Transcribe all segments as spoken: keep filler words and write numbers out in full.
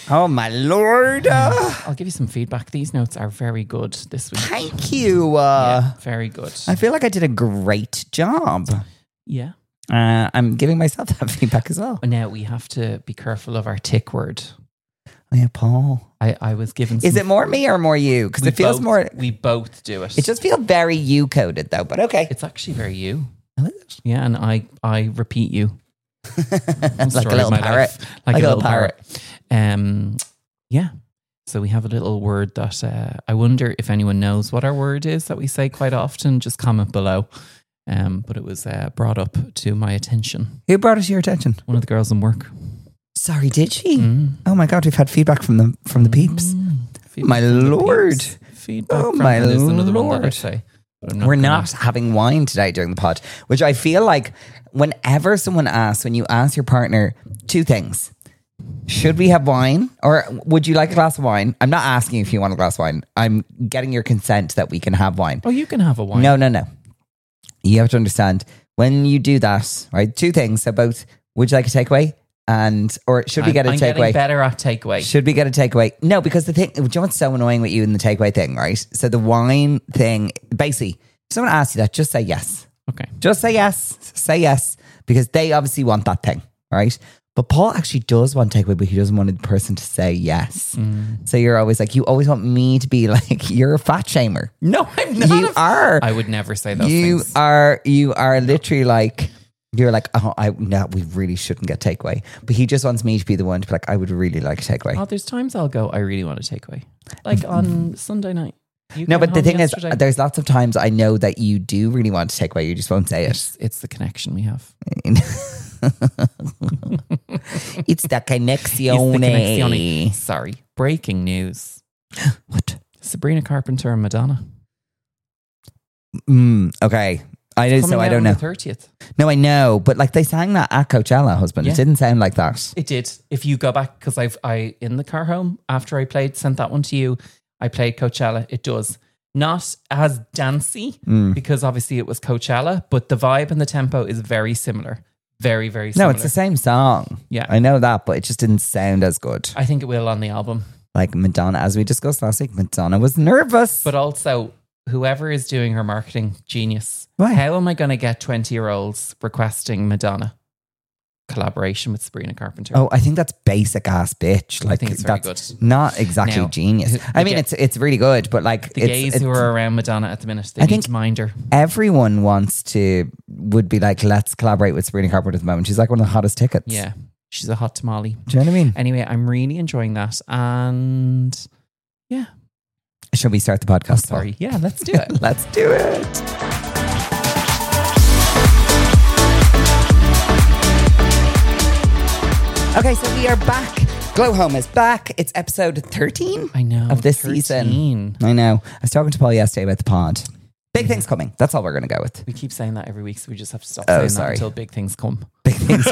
Oh, my Lord. Uh, I'll give you some feedback. These notes are very good this week. Thank you. Uh, yeah, very good. I feel like I did a great job. Yeah. Uh, I'm giving myself that feedback as well. Now we have to be careful of our tick word. Oh, yeah, Paul. I, I was given some, Is it more me or more you? Because we it feels both- more... We both do it. It just feels very you-coded, though, but okay. It's actually very you. Oh, is it? Yeah, and I, I repeat you. like Story a of little my parrot. life. Like, Like a little parrot. parrot. Um, yeah. So we have a little word that uh, I wonder if anyone knows what our word is that we say quite often. Just comment below. Um, but it was uh, brought up to my attention. Who brought it to your attention? One of the girls in work. Sorry, did she? Mm. Oh my God, we've had feedback from the from the peeps. Mm. Feedback My from the Lord. peeps. Feedback Oh from my and there's another one that I Lord. say. but I'm We're gonna- not having wine today during the pod, which I feel like whenever someone asks, when you ask your partner two things, should we have wine or would you like a glass of wine? I'm not asking if you want a glass of wine. I'm getting your consent that we can have wine. Oh, you can have a wine. No, no, no. You have to understand when you do that, right? Two things. So both, would you like a takeaway? And, or should we I'm, get a I'm getting takeaway? better at takeaway. Should we get a takeaway? No, because the thing, do you know what's so annoying with you in the takeaway thing, right? So the wine thing, basically, if someone asks you that, just say yes. Okay. Just say yes. Say yes. Because they obviously want that thing, right? But Paul actually does want takeaway, but he doesn't want the person to say yes. Mm. So you're always like, you always want me to be like, you're a fat shamer. No, I'm not. You a- are. I would never say those You things. are, you are literally like, you're like, oh, I no, we really shouldn't get takeaway. But he just wants me to be the one to be like, I would really like a takeaway. Oh, there's times I'll go, I really want a takeaway. Like on Sunday night. You No, came but the home thing yesterday. is, there's lots of times I know that you do really want to take away. You just won't say it. It's, it's the connection we have. It's the connexione. It's the connexione. Sorry. Breaking news. What? Sabrina Carpenter and Madonna. Mm, okay. I know, Coming so I out don't on know. the thirtieth. No, I know, but like they sang that at Coachella, husband. Yeah. It didn't sound like that. It did. If you go back, because I've I in the car home after I played, sent that one to you. I played Coachella. It does not as dancey Mm. because obviously it was Coachella, but the vibe and the tempo is very similar. Very very No, similar. it's the same song. Yeah. I know that, but it just didn't sound as good. I think it will on the album. Like Madonna, as we discussed last week, Madonna was nervous. But also, whoever is doing her marketing, genius. Why? How am I going to get twenty-year-olds requesting Madonna collaboration with Sabrina Carpenter? Oh, I think that's basic ass bitch. Like think it's very that's good. not exactly Now, genius. the I mean, ga- it's it's really good, but like the it's, gays it's, who are around Madonna at the minute, they I need think- to mind her. everyone wants to would be like, let's collaborate with Sabrina Carpenter at the moment. She's like one of the hottest tickets. Yeah, she's a hot tamale. Do you know what I mean? Anyway, I'm really enjoying that. And yeah, Should we start the podcast? oh, sorry. Yeah, let's do it. Let's do it. Okay, so we are back. Glow Home is back. It's episode thirteen I know. of this thirteen. season. I know. I was talking to Paul yesterday about the pod. Big things coming. That's all we're going to go with. We keep saying that every week, so we just have to stop Oh, saying sorry. that until big things come. Big things.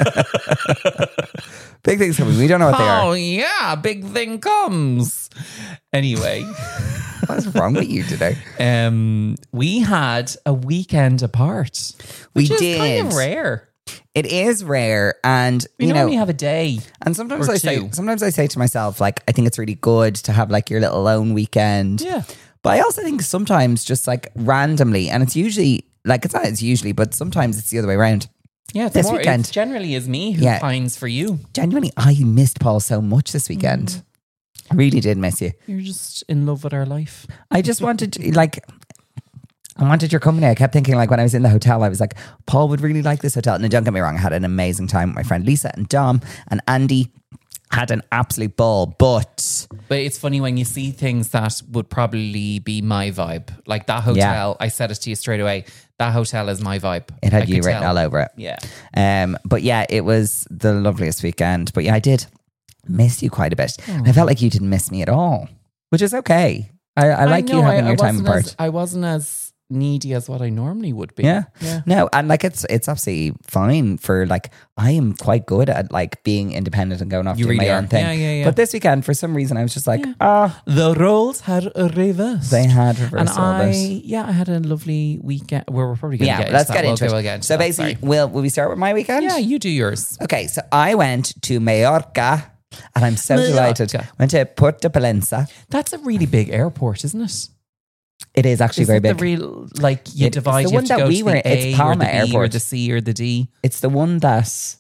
Big things coming. We don't know what they Oh are. yeah, big thing comes. Anyway, What's wrong with you today? um, we had a weekend apart. We Which is did. kind of rare. It is rare, and We you normally know, have a day. and sometimes or I say, two. sometimes I say to myself, like, I think it's really good to have like your little lone weekend. Yeah. But I also think sometimes just like randomly, and it's usually like it's not it's usually, but sometimes it's the other way around. Yeah, it's This more, weekend. It generally is me who Yeah. finds for you. Genuinely, I missed Paul so much this weekend. Mm. I really did miss you. You're just in love with our life. I just wanted to, like, I wanted your company. I kept thinking, like, when I was in the hotel, I was like, Paul would really like this hotel. And don't get me wrong, I had an amazing time with my friend Lisa and Dom and Andy. Had an absolute ball, but But it's funny when you see things that would probably be my vibe. Like that hotel, I said it to you straight away. That hotel is my vibe. it had I you could written tell. all over it. Yeah. Um, but yeah, it was the loveliest weekend. But yeah, I did miss you quite a bit. Oh. I felt like you didn't miss me at all, which is okay. I, I like know, you having I, your I time wasn't apart. As, I wasn't as needy as what I normally would be. Yeah. Yeah. No, and like it's it's absolutely fine for like I am quite good at like being independent and going off You doing really my are. own thing. Yeah, yeah, yeah. But this weekend, for some reason, I was just like, Yeah. ah, The roles had reversed. they had And reversed all I, this. yeah, I had a lovely weekend. Well, we're probably going to Yeah, get into let's that. get We'll into it. We'll get into so that. basically, Sorry. will will we start with my weekend? Yeah, you do yours. Okay, so I went to Mallorca And I'm so Mallorca. delighted. Went to Puerto Palenza. That's a really big airport, isn't it? It is actually Is very it big. the real, like you It- divide, it's the you one have to that go we to were- the it's A or Palma the B or Airport. the C or the D. It's the one that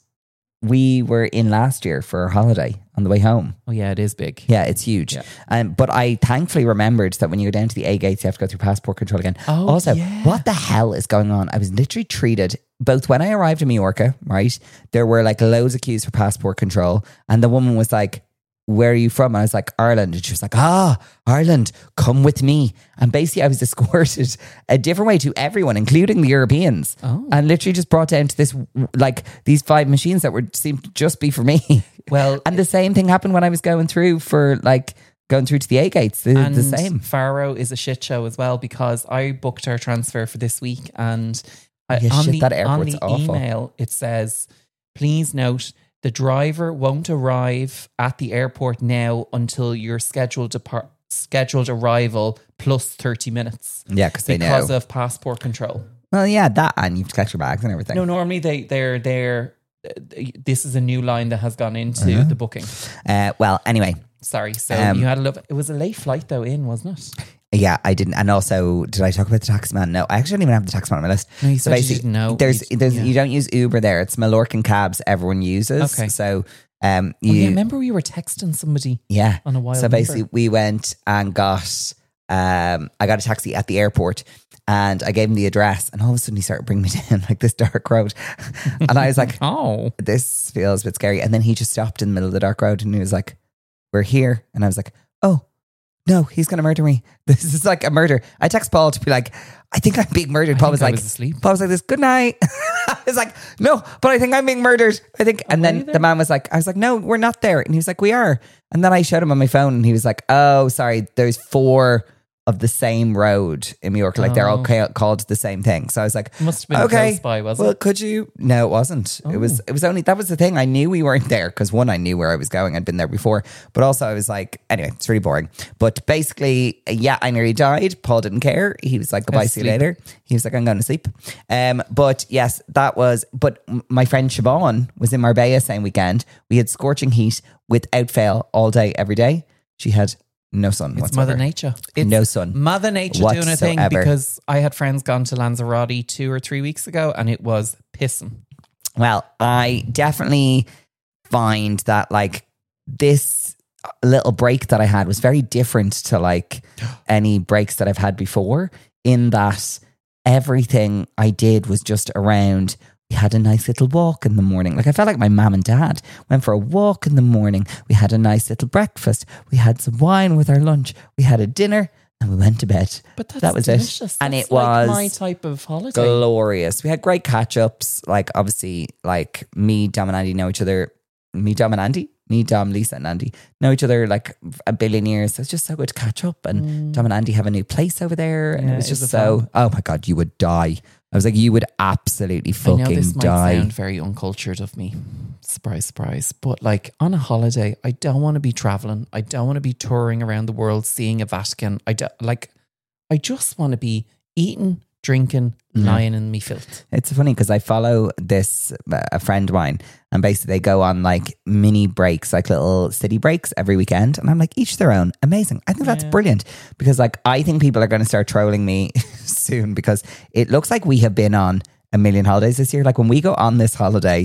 we were in last year for a holiday on the way home. Oh yeah, it is big. Yeah, it's huge. Yeah. Um, but I thankfully remembered that when you go down to the A gates, you have to go through passport control again. Oh, also, yeah. what the hell is going on? I was literally treated, both when I arrived in Mallorca, right? There were like loads of queues for passport control. And the woman was like, where are you from? And I was like, Ireland. And she was like, ah, Ireland, come with me. And basically I was escorted a different way to everyone, including the Europeans. Oh. And literally just brought down to this, like these five machines that were seemed to just be for me. Well, And the same thing happened when I was going through for like going through to the A gates. The, and the same. Faro is a shit show as well because I booked our transfer for this week and I, Yeah, on, shit, the, that on airport's the awful. email it says, please note the driver won't arrive at the airport now until your scheduled depart scheduled arrival plus thirty minutes Yeah, because they because know. of passport control. Well, yeah, that and you have to collect your bags and everything. No, normally they they're they're uh, this is a new line that has gone into Uh-huh. the booking. Uh, well, anyway, Sorry, so Um, you had a love. It was a late flight though. In wasn't it? yeah, I didn't. And also, did I talk about the taxi man? No, I actually don't even have the taxi man on my list. No, you So said you basically, didn't know. There's, You- there's, yeah. you don't use Uber there. It's Mallorcan cabs everyone uses. Okay. So, um, Oh, you, yeah, remember we were texting somebody yeah. on a wild So number? basically, we went and got, um, I got a taxi at the airport. And I gave him the address, and all of a sudden he started bringing me down like this dark road, and I was like, oh, this feels a bit scary. And then he just stopped in the middle of the dark road and he was like, we're here. And I was like, oh, no, he's going to murder me. This is like a murder. I text Paul to be like, I think I'm being murdered. I Paul think was I like, was asleep. Paul was like this, good night. I was like, no, but I think I'm being murdered. I think. And were you then there? the man was like, I was like, no, we're not there. And he was like, we are. And then I showed him on my phone and he was like, oh, sorry, there's four of the same road in Mallorca. Like they're all Oh. ca- called the same thing. So I was like, must have been okay, close by, was well, it? could you? No, it wasn't. It was. Oh. It was only. That was the thing. I knew we weren't there because one, I knew where I was going. I'd been there before, but also I was like, anyway, it's really boring. But basically, yeah, I nearly died. Paul didn't care. He was like, goodbye, see you Asleep. later. He was like, I'm going to sleep. Um, but yes, that was. But m- my friend Siobhan was in Marbella same weekend. We had scorching heat without fail all day, every day. She had no sun It's whatsoever. Mother Nature. It's No sun Mother Nature doing a thing whatsoever. because I had friends gone to Lanzarote two or three weeks ago and it was pissing. Well, I definitely find that like this little break that I had was very different to like any breaks that I've had before, in that everything I did was just around. We had a nice little walk in the morning. Like I felt like my mum and dad went for a walk in the morning. We had a nice little breakfast. We had some wine with our lunch. We had a dinner and we went to bed. But that's That was it. delicious. And That's it like was my type of holiday. glorious. We had great catch ups. Like obviously, like me, Dom and Andy know each other. Me, Dom and Andy. Me, Dom, Lisa, and Andy know each other like a billion years. So it's just so good to catch up. And Dom and Andy have a new place over there, and Yeah, it was is just it so. fun? Oh my god, you would die. I was like, you would absolutely I fucking know this might die. sound very uncultured of me. Surprise, surprise. But like on a holiday, I don't want to be traveling. I don't want to be touring around the world, seeing a Vatican. I don't, like, I just want to be eating, drinking, lying in me filth. It's funny because I follow this uh, a friend of mine, and basically they go on like mini breaks, like little city breaks every weekend, and I'm like, each their own. Amazing. I think that's Yeah. brilliant because like I think people are going to start trolling me soon because it looks like we have been on a million holidays this year. Like when we go on this holiday,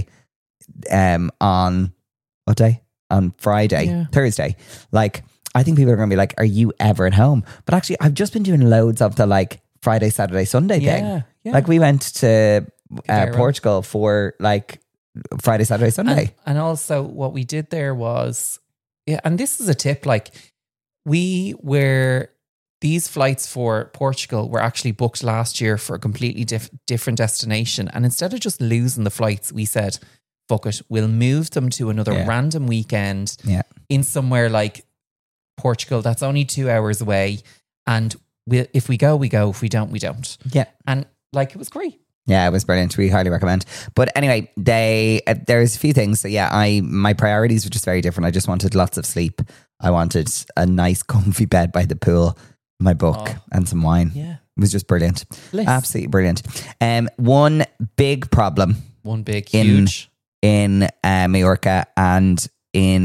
um, on what day? On Friday, Yeah. Thursday, like. I think people are going to be like, are you ever at home? But actually, I've just been doing loads of the like Friday, Saturday, Sunday thing. Yeah, yeah. Like we went to uh, Cairo. Portugal for like Friday, Saturday, Sunday. And, and also what we did there was, yeah, and this is a tip, like we were, these flights for Portugal were actually booked last year for a completely diff- different destination. And instead of just losing the flights, we said, fuck it, we'll move them to another Yeah. random weekend Yeah. in somewhere like Portugal that's only two hours away. And we, if we go, we go. If we don't, we don't. Yeah. And like, it was great. Yeah, it was brilliant. We highly recommend. But anyway, they uh, there's a few things. So yeah, I my priorities were just very different. I just wanted lots of sleep. I wanted a nice, comfy bed by the pool, my book, Oh. and some wine. Yeah. It was just brilliant. Bliss. Absolutely brilliant. Um, one big problem One big, In- huge. in uh, Mallorca and in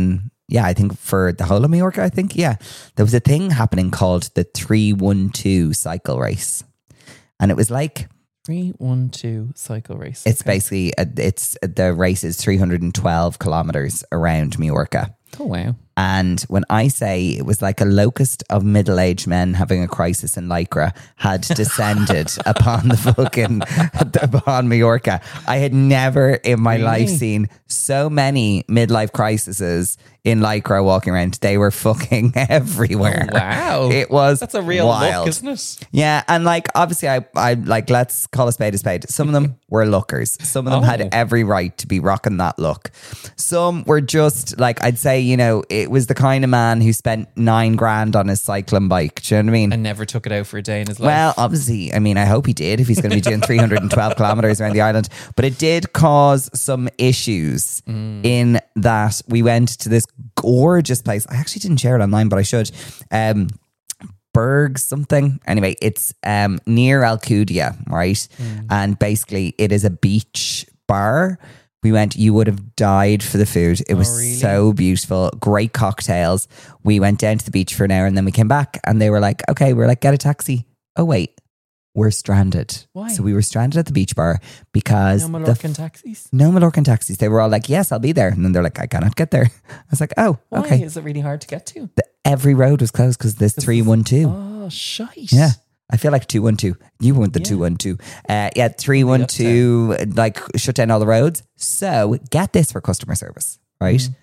yeah, I think for the whole of Majorca, I think, yeah, there was a thing happening called the three one two cycle race. And it was like, three one two cycle race. it's Okay. basically, a, it's the race is three hundred twelve kilometers around Majorca. Oh, wow. And when I say it was like a locust of middle-aged men having a crisis in Lycra had descended upon the fucking, upon Majorca. I had never in my Really? life seen so many midlife crises in Lycra walking around. They were fucking everywhere. Oh, wow. It was That's a real wild. look, isn't it? Yeah, and like obviously I I like let's call a spade a spade. Some of them were lookers. Some of them Oh. had every right to be rocking that look. Some were just like I'd say, you know, it was the kind of man who spent nine grand on his cycling bike. Do you know what I mean? And never took it out for a day in his life. Well, obviously, I mean, I hope he did if he's going to be doing three hundred twelve kilometers around the island. But it did cause some issues Mm. in that we went to this gorgeous place. I actually didn't share it online, but I should. Um, Berg something. Anyway, it's um, near Alcudia, right? Mm. And basically, it is a beach bar. We went, you would have died for the food. It was Oh, really? so beautiful. Great cocktails. We went down to the beach for an hour and then we came back and they were like, okay, we're like, get a taxi. Oh, wait, we're stranded. Why? So we were stranded at the beach bar because No the Mallorcan taxis? no Mallorcan taxis. They were all like, yes, I'll be there. And then they're like, I cannot get there. I was like, oh, Why? okay. Is it really hard to get to? The, every road was closed because there's three one two. Oh, shite. Yeah. I feel like two one two. You weren't the Yeah. two one two. Uh, yeah, three one two, like shut down all the roads. So get this for customer service, right? Mm.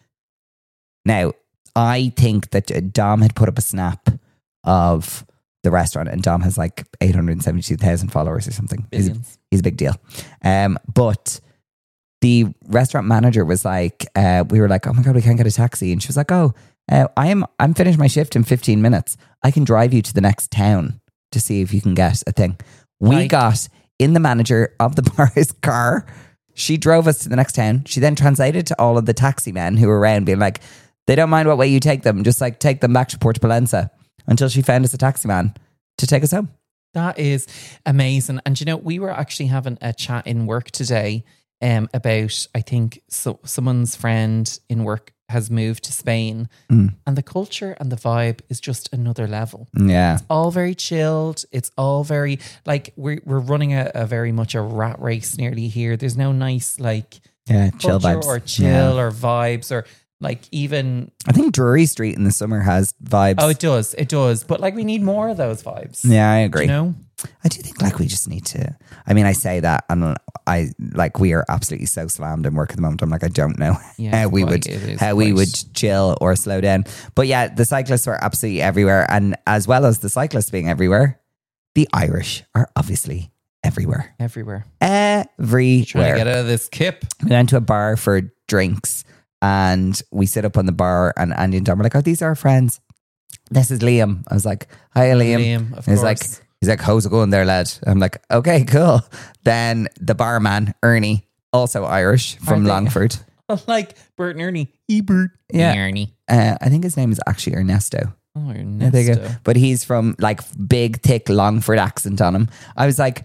Now, I think that uh, Dom had put up a snap of the restaurant and Dom has like eight hundred seventy-two thousand followers or something. He's, Billions. he's a big deal. Um, but the restaurant manager was like, uh, we were like, oh my God, we can't get a taxi. And she was like, oh, uh, I'm, I'm finished my shift in fifteen minutes. I can drive you to the next town to see if you can get a thing. We Right. got in the manager of the bar's car. She drove us to the next town. She then translated to all of the taxi men who were around being like, they don't mind what way you take them. Just like take them back to Puerto Palenza until she found us a taxi man to take us home. That is amazing. And you know, we were actually having a chat in work today um, about, I think, so someone's friend in work has moved to Spain Mm. and the culture and the vibe is just another level. Yeah. All very chilled. It's all very like we're we're running a, a very much a rat race nearly here. There's no nice like Yeah. Chill culture vibes. or chill Yeah. or vibes or like even I think Drury Street in the summer has vibes. oh it does it does but like we need more of those vibes. yeah, I agree. You know, I do think like we just need to. I mean, I say that, and I like we are absolutely so slammed in work at the moment. I'm like, I don't know Yeah, how we quite, would it is how we quite. would chill or slow down. But yeah, the cyclists were absolutely everywhere, and as well as the cyclists being everywhere, the Irish are obviously everywhere. everywhere. Everywhere. Trying to get out of this kip. We went to a bar for drinks, and we sit up on the bar, and Andy and Dom were like, "Oh, these are our friends. This is Liam." I was like, "Hi, Liam." Liam, of He's course. like, he's like, how's it going there, lad? I'm like, okay, cool. Then the barman, Ernie, also Irish from they? Longford. like Bert and Ernie. Ebert. Yeah. Ernie. Uh, I think his name is actually Ernesto. Oh, Yeah, there you go. Ernesto. But he's from like big, thick Longford accent on him. I was like,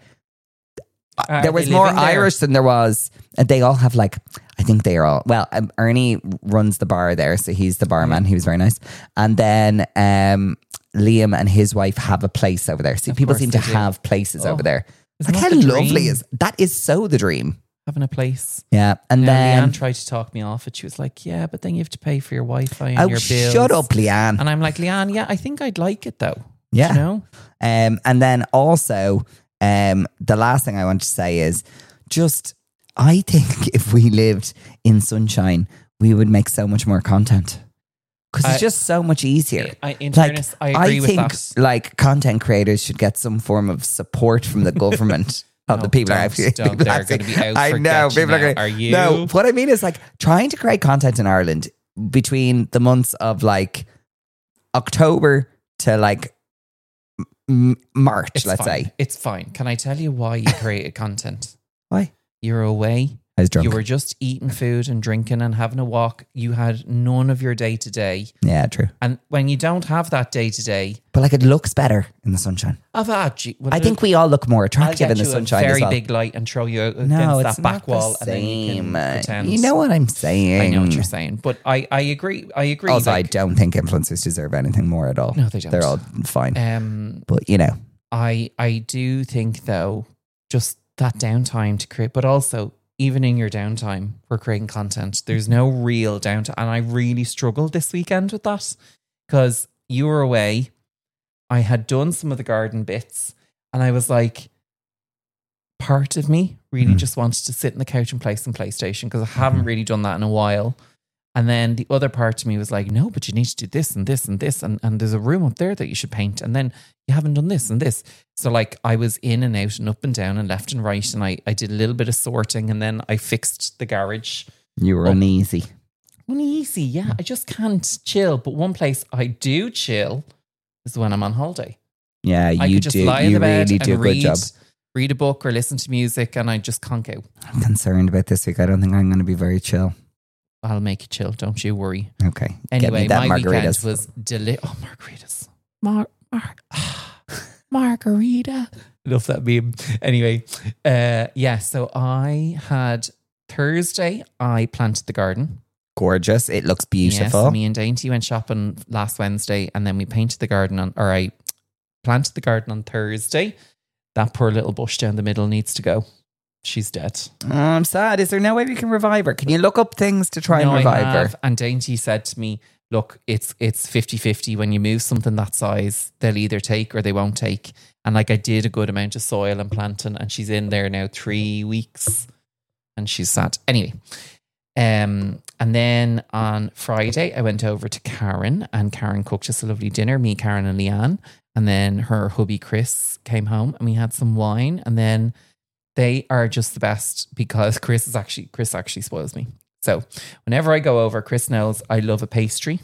uh, Are there was they more living there? Irish than there was. And they all have like, I think they are all, well, um, Ernie runs the bar there. So he's the barman. He was very nice. And then um, Liam and his wife have a place over there. See, Of people course seem to they do. have places Oh, over there. isn't Like that how the lovely dream? is that? Is so the dream. Having a place. Yeah. And Now, then, Leanne tried to talk me off it. She was like, yeah, but then you have to pay for your Wi-Fi and oh, your bills. shut up, Leanne. And I'm like, Leanne, yeah, I think I'd like it though. Yeah. You know? Um, and then also, um, the last thing I want to say is just, I think if we lived in sunshine, we would make so much more content because it's I- just so much easier. I, in Like, fairness, I agree with think that. like content creators should get some form of support from the government. Of No, the people are don't, actually, don't. people They're actually- gonna be out I for know get you people are now. going. Are you? No, what I mean is like trying to create content in Ireland between the months of like October to like m- March, It's let's fine. say. It's fine. Can I tell you why you created content? Why? You're away I was drunk. You were just eating food and drinking and having a walk. You had none of your day to day. Yeah, true. And when you don't have that day to day, But like it looks better in the sunshine. I've had you. I think we all look more I'll attractive get in the you sunshine a very as well. big light and throw you against No, that it's back not wall, the and then you can same. pretend. You know what I'm saying? I know what you're saying, but I, I agree. I agree. Also, I like, don't think influencers deserve anything more at all. No, they don't. They're all fine. um, But you know, I I do think though, just that downtime to create, but also even in your downtime for creating content, there's no real downtime, and I really struggled this weekend with that because you were away. I had done some of the garden bits, and I was like, part of me really Mm. just wanted to sit on the couch and play some PlayStation because I haven't really done that in a while. And then the other part of me was like, no, but you need to do this and this and this. And, and there's a room up there that you should paint. And then you haven't done this and this. So like I was in and out and up and down and left and right. And I, I did a little bit of sorting, and then I fixed the garage. you were Oh. uneasy. Uneasy, yeah. I just can't chill. But one place I do chill is when I'm on holiday. Yeah, I you could just do. lie in You the bed really and do a good read, job. read a book or listen to music, and I just conk out. I'm concerned about this week. I don't think I'm going to be very chill. I'll make you chill. Don't you worry. Okay. Get Anyway, me that my weekend margaritas. was deli- Oh, margaritas. Mar- mar- margarita. Love that meme. Anyway, uh, yeah, so I had Thursday, I planted the garden. Gorgeous. It looks Yes, beautiful. me and Dainty went shopping last Wednesday, and then we painted the garden on, or I planted the garden on Thursday. That poor little bush down the middle needs to go. She's dead. Oh, I'm sad. Is there no way we can revive her? Can you look up things to try No, and I revive have, her? and Dainty said to me, look, it's it's fifty-fifty. When you move something that size, they'll either take or they won't take. And like I did a good amount of soil and planting, and she's in there now three weeks and she's sad. Anyway, um, and then on Friday, I went over to Karen, and Karen cooked us a lovely dinner, me, Karen and Leanne. And then her hubby, Chris, came home and we had some wine. And then they are just the best because Chris is actually, Chris actually spoils me. So whenever I go over, Chris knows I love a pastry,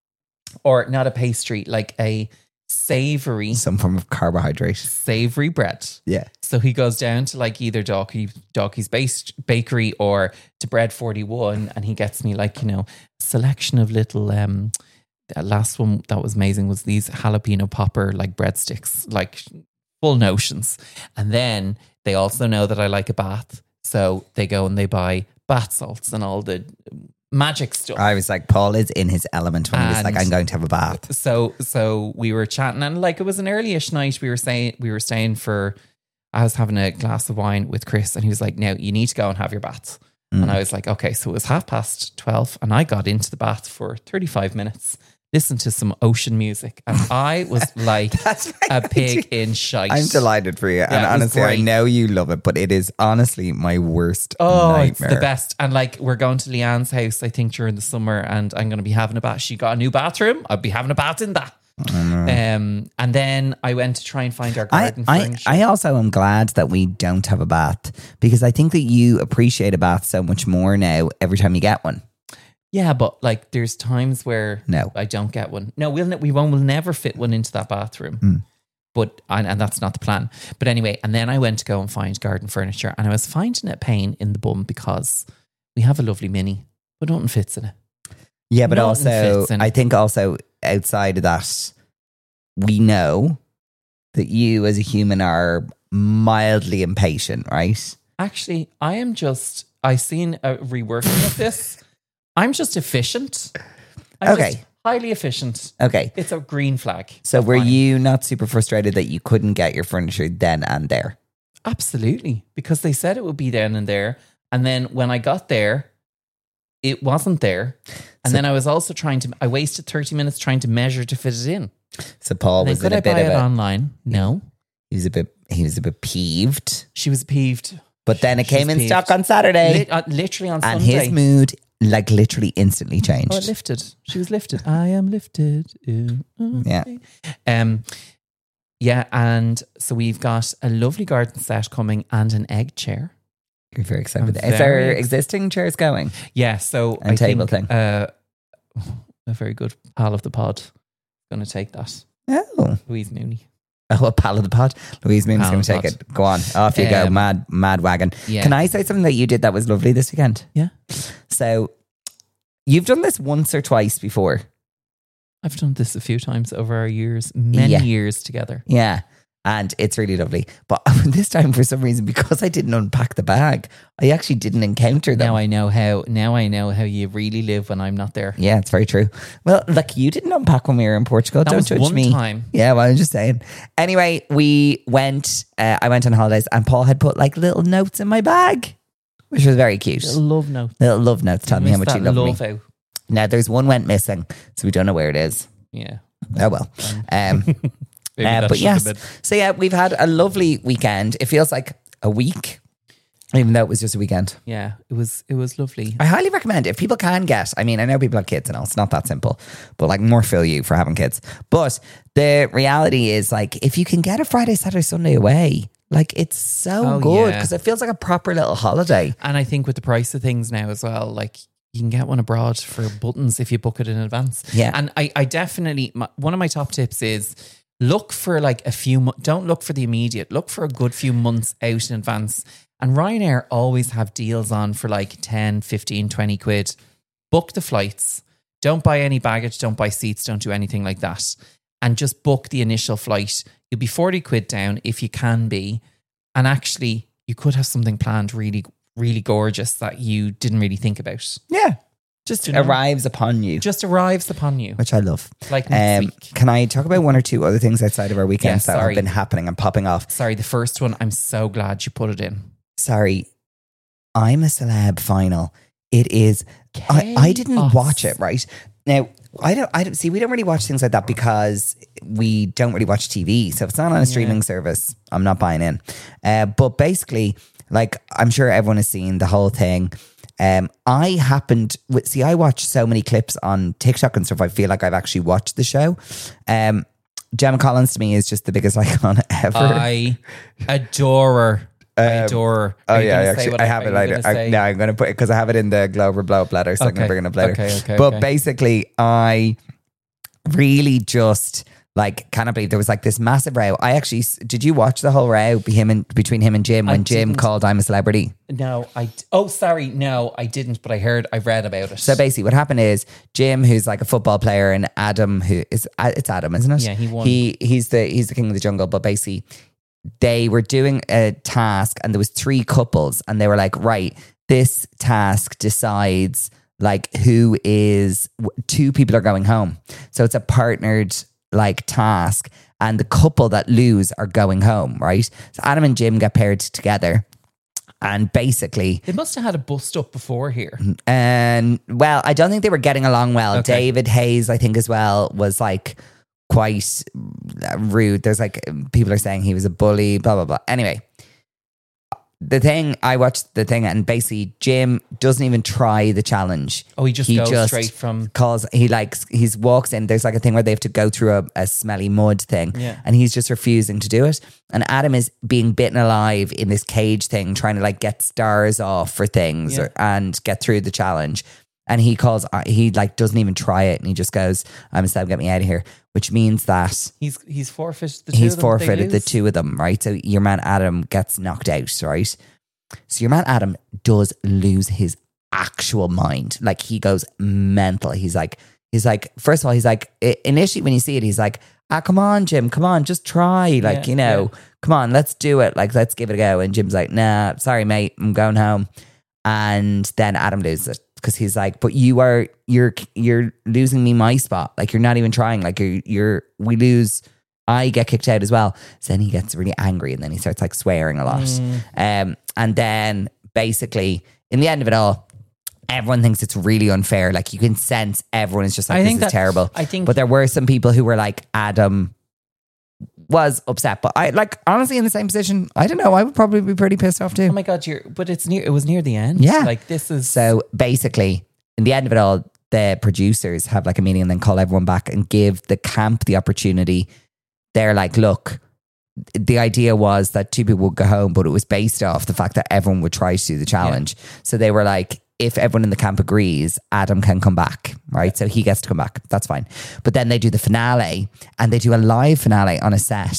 or not a pastry, like a savory, Some form of carbohydrate. savory bread. Yeah. So he goes down to like either Docky, Docky's base, bakery or to Bread forty-one, and he gets me like, you know, selection of little, um, the last one that was amazing was these jalapeno popper like breadsticks, like full notions. And then they also know that I like a bath. So they go and they buy bath salts and all the magic stuff. I was like, Paul is in his element when he was like, And- I'm going to have a bath. So so we were chatting, and like it was an early-ish night. We were saying we were staying for. I was having a glass of wine with Chris, and he was like, "Now you need to go and have your bath." Mm. And I was like, "Okay." So it was half past twelve, and I got into the bath for thirty-five minutes, listened to some ocean music, and I was like That's a pig in shite. I'm delighted for you. and it was honestly, I great. know you love it, but it is honestly my worst Oh, nightmare. it's the best. And like, we're going to Leanne's house, I think, during the summer, and I'm going to be having a bath. She got a new bathroom. I'll be having a bath in that. Um, and then I went to try and find our I, garden I, furniture. I also am glad that we don't have a bath, because I think that you appreciate a bath so much more now every time you get one. yeah, but like, there's times where No. I don't get one. No, we'll ne- we won't. We'll never fit one into that bathroom. Mm. But and, and that's not the plan. But anyway, and then I went to go and find garden furniture, and I was finding it a pain in the bum because we have a lovely mini, but nothing fits in it. Yeah, but Nothing also, fits in. I think also outside of that, we know that you as a human are mildly impatient, right? Actually, I am just. I seen a reworking of this. I'm just efficient. I'm Okay. just highly efficient. Okay. It's a green flag. So were Fine. you not super frustrated that you couldn't get your furniture then and there? Absolutely, because they said it would be then and there, and then when I got there, it wasn't there. And So- then I was also trying to. I wasted thirty minutes trying to measure to fit it in. So Paul And then was could in I a bit buy of it a, online? No. he was a bit, he was a bit peeved, She was peeved. but then it She's came in peeved. stock on Saturday, Lit- uh, literally on and Sunday. his mood like literally instantly changed. Oh, it lifted. She was lifted. I am lifted. Ooh, ooh, Yeah. okay. Um, yeah, and so we've got a lovely garden set coming and an egg chair. You're very excited. I'm Is there very ex- existing chairs going? Yeah, so And I table think, thing. Uh, a very good pal of the pod going to take that. Oh, Louise Mooney. Oh, a pal of the pod. Louise Moon's Pal going of to the take pod. it. Go on. Off you go. Um, Mad, mad wagon. yeah. Can I say something that you did that was lovely this weekend? Yeah. So you've done this once or twice before. I've done this a few times over our years, many Yeah. years together. Yeah. And it's really lovely. But this time, for some reason, because I didn't unpack the bag, I actually didn't encounter them. Now I know how. Now I know how you really live when I'm not there. Yeah, it's very true. Well, like you didn't unpack when we were in Portugal. That Don't was judge one me. time. Yeah, well, I'm just saying. Anyway, we went, uh, I went on holidays and Paul had put like little notes in my bag, which was very cute. Little love note. Little love notes telling me how much you love, love me. out. Now, there's one went missing, so we don't know where it is. Yeah. Oh, well. Um, Maybe uh, that but should have yes. been. So, yeah, we've had a lovely weekend. It feels like a week, even though it was just a weekend. Yeah, it was. It was lovely. I highly recommend it. If people can get, I mean, I know people have kids and all, it's not that simple, but like more feel you for having kids. But the reality is like, if you can get a Friday, Saturday, Sunday away, like it's so Oh, good yeah. because it feels like a proper little holiday. And I think with the price of things now as well, like you can get one abroad for buttons if you book it in advance. Yeah. And I, I definitely, my, one of my top tips is look for like a few, mo- don't look for the immediate, look for a good few months out in advance. And Ryanair always have deals on for like ten, fifteen, twenty quid. Book the flights. Don't buy any baggage. Don't buy seats. Don't do anything like that. And just book the initial flight. You'll be forty quid down if you can be. And actually, you could have something planned really, really gorgeous that you didn't really think about. Yeah. Just You know? arrives upon you, Just arrives upon you. which I love. Like next Um, week. can I talk about one or two other things outside of our weekends Yeah, that sorry. have been happening and popping off? Sorry, the first one, I'm so glad you put it in. Sorry, I'm a celeb final. It is. I, I didn't Chaos. watch it, right? Now, I don't, I don't see, we don't really watch things like that because we don't really watch T V. So if it's not on a streaming service, I'm not buying in. Uh, but basically, like, I'm sure everyone has seen the whole thing. Um, I happened, with, see, I watch so many clips on TikTok and stuff. I feel like I've actually watched the show. Um, Gemma Collins to me is just the biggest icon ever. I adore her. I Um, adore her. Oh Are you yeah, gonna say actually, what I have are it you later. gonna I, say? no, I'm going to put it because I have it in the Glover Blow up letter, so I'm going to Okay, bring it up later. okay, okay, but okay. basically, I really just like cannot believe there was like this massive row. I actually did. You watch the whole row be him and, between him and Jim I when Jim didn't. called "I'm a Celebrity"? No, I. Oh, sorry. No, I didn't. But I heard. I read about it. So basically, what happened is Jim, who's like a football player, and Adam, who is it's Adam, isn't it? Yeah, he won. He he's the he's the king of the jungle. But basically, they were doing a task, and there was three couples, and they were like, right, this task decides like who is two people are going home. So it's a partnered like task, and the couple that lose are going home. Right. So Adam and Jim get paired together. And basically, They must have had a bust up before here. and well, I don't think they were getting along well. Okay. David Hayes, I think, as well, was like quite rude. There's like people are saying he was a bully, blah blah blah. Anyway, the thing I watched the thing, and basically Jim doesn't even try the challenge. Oh, he just He goes just straight from. calls he likes he's walks in. There's like a thing where they have to go through a, a smelly mud thing, Yeah. and he's just refusing to do it. And Adam is being bitten alive in this cage thing, trying to like get stars off for things Yeah. or, and get through the challenge. And he calls, uh, he like doesn't even try it, and he just goes, "I'm a celeb, get me out of here," which means that He's he's forfeited the two he's of them, they forfeited the lose. two of them, right? So your man Adam gets knocked out, right? So your man Adam does lose his actual mind. Like he goes mental. He's like, he's like, first of all, he's like, i- initially when you see it, he's like, ah, come on, Jim, come on, just try. Like, Yeah, you know, yeah. come on, let's do it. Like, let's give it a go. And Jim's like, nah, sorry, mate, I'm going home. And then Adam loses it because he's like, but you are, you're, you're losing me my spot. Like, you're not even trying. Like, you're, you're, we lose. I get kicked out as well. So then he gets really angry and then he starts like swearing a lot. Mm. Um, and then basically, in the end of it all, everyone thinks it's really unfair. Like you can sense everyone is just like, I this think is that- terrible. I think- but there were some people who were like, Adam was upset. But I like honestly in the same position, I don't know. I would probably be pretty pissed off too. Oh my god, you're. But it's near. It was near the end. Yeah. Like this is. So basically, in the end of it all, the producers have like a meeting and then call everyone back and give the camp the opportunity. They're like, look, the idea was that two people would go home, but it was based off the fact that everyone would try to do the challenge. So they were like, if everyone in the camp agrees, Adam can come back, right? So he gets to come back. That's fine. But then they do the finale and they do a live finale on a set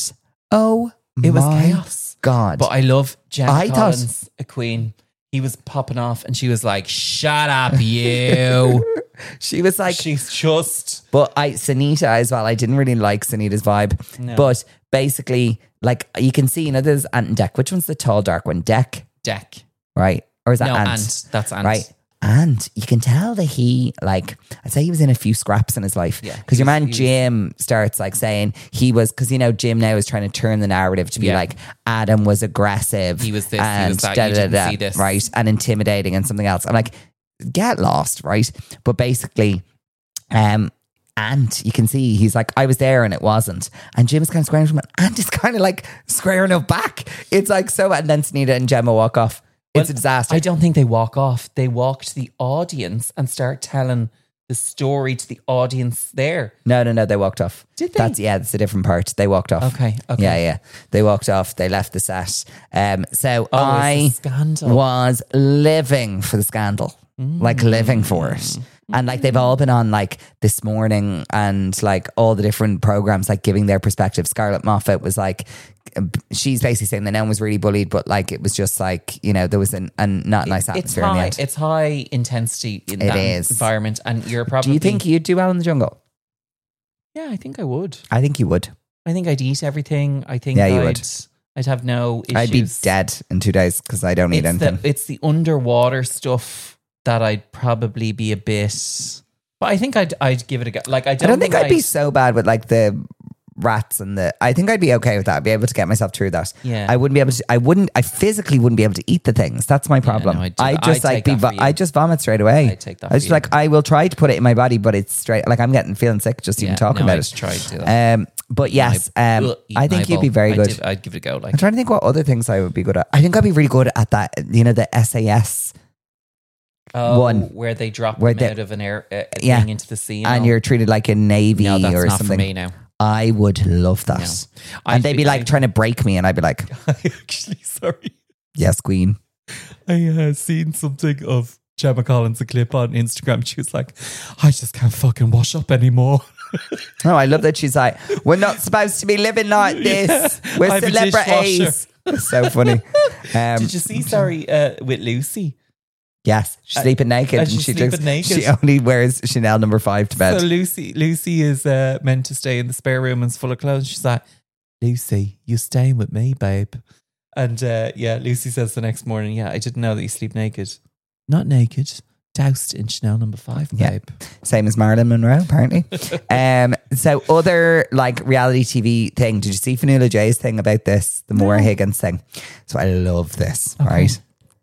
Oh, It was my chaos. God. But I love Gemma I thought- Collins, a queen. He was popping off and she was like, shut up, you. she was like, She's just... but I, Sunita as well. I didn't really like Sunita's vibe. No. But basically, like you can see, you know, there's Ant and Deck. Which one's the tall, dark one? Deck, Deck. right? Or is that No, Ant? Ant. That's Ant. Right. And you can tell that he, like, I'd say he was in a few scraps in his life. Yeah, Because he your was- man he was- Jim starts like saying he was, because you know, Jim now is trying to turn the narrative to be Yeah. like Adam was aggressive. He was this, he and was that, you didn't see this. right? And intimidating and something else. I'm like, get lost, right? But basically, um, Ant, you can see he's like, I was there and it wasn't. And Jim's kind of squaring from it. Ant is kind of like squaring it back. It's like so, and then Sunita and Gemma walk off. It's Well, a disaster. I don't think they walk off. They walk to the audience and start telling the story to the audience there. No, no, no. They walked off. Did they? That's yeah. That's a different part. They walked off. Okay, okay. Yeah, yeah. They walked off. They left the set. Um. So Oh, I it's a scandal. was living for the scandal, like living for it. And like they've all been on like This Morning and like all the different programs, like giving their perspective. Scarlett Moffat was like, she's basically saying that no one was really bullied, but like it was just like, you know, there was an, a not nice It's atmosphere in the high. end. It's high intensity in It that is. environment, and you're probably. Do you think you'd do well in the jungle? Yeah, I think I would. I think you would. I think I'd eat everything. I think Yeah, you I'd, would. I'd have no issues. I'd be dead in two days because I don't eat It's anything. the, it's the underwater stuff that I'd probably be a bit. But I think I'd I'd give it a go. Like I don't, I don't think I'd be so bad with like the rats and the. I think I'd be okay with that. I'd be able to get myself through that. Yeah. I wouldn't be able to. I wouldn't. I physically wouldn't be able to eat the things. That's my problem. no, I'd do I that. just I'd like take be. that for vo- you. I just vomit straight away. I'd take that I was for you. like, I will try to put it in my body, but it's straight. Like I'm getting feeling sick just even Yeah, talking no, about I'd it. try to do that. Um, but yes, um, Ugh, eat I an think you'd be eyeball. very I'd good. give- I'd give it a go. Like I'm trying to think what other things I would be good at. I think I'd be really good at that. You know, the S A S. oh, one. where they drop Where them they- out of an air uh, Yeah. thing into the sea, And all. you're treated like a navy no, that's or not something. for me now. I would love that. No. And I'd they'd be be- like I'd- trying to break me, and I'd be like, I actually sorry. "Yes, Queen." I uh, seen something of Gemma Collins, a clip on Instagram. She was like, I just can't fucking wash up anymore. Oh, I love that she's like, "We're not supposed to be living like this. We're I'm a celebrities." So funny. Um, Did you see, sorry, uh, with Lucy? yes, she's sleeping naked, and and she's she sleeping just naked. she only wears Chanel number five to bed. So Lucy Lucy is uh, meant to stay in the spare room and it's full of clothes. She's like, Lucy, you're staying with me, babe. And uh, yeah, Lucy says the next morning, yeah, I didn't know that you sleep naked. Not naked, doused in Chanel number five, Yeah. babe. Same as Marilyn Monroe, apparently. um, so other like reality T V thing. Did you see Fionnuala J's thing about this? The Maura Higgins thing. So I love this, right?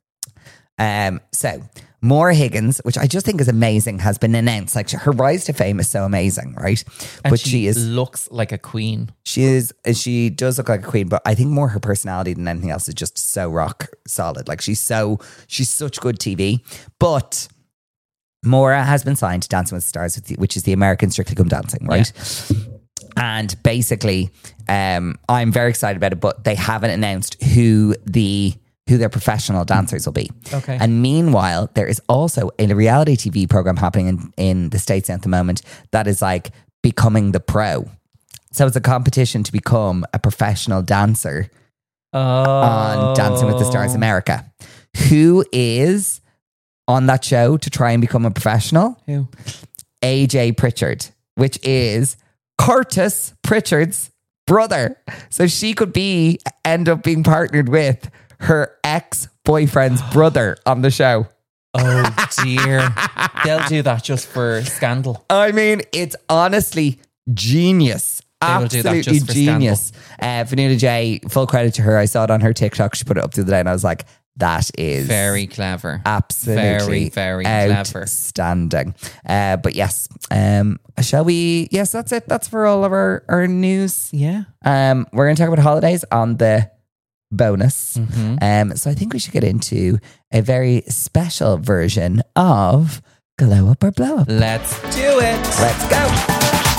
Um, so Maura Higgins, which I just think is amazing, has been announced. Like her rise to fame is so amazing, right? And but she, is looks like a queen. she is she does look like a queen, but I think more her personality than anything else is just so rock solid. Like she's so she's such good T V. But Maura has been signed to Dancing with the Stars, which is the American Strictly Come Dancing, right? And basically, um, I'm very excited about it, but they haven't announced who the who their professional dancers will be. Okay. And meanwhile, there is also a reality T V program happening in, in the States at the moment that is like Becoming the Pro. So it's a competition to become a professional dancer Oh. on Dancing with the Stars America. Who is on that show to try and become a professional? Who? A J Pritchard, which is Curtis Pritchard's brother. So she could be, end up being partnered with her ex-boyfriend's brother on the show. Oh dear. They'll do that just for scandal. I mean, it's honestly genius. They will do that Absolutely just for genius. Uh, Fionnuala J, full credit to her. I saw it on her TikTok. She put it up the other day and I was like, that is Very clever. absolutely Very, very clever. outstanding. Uh, but yes, um, shall we? Yes, that's it. That's for all of our, our news. Yeah. Um, we're going to talk about holidays on the bonus. Mm-hmm. Um, so I think we should get into a very special version of Glow Up or Blow Up. Let's do it. Let's go.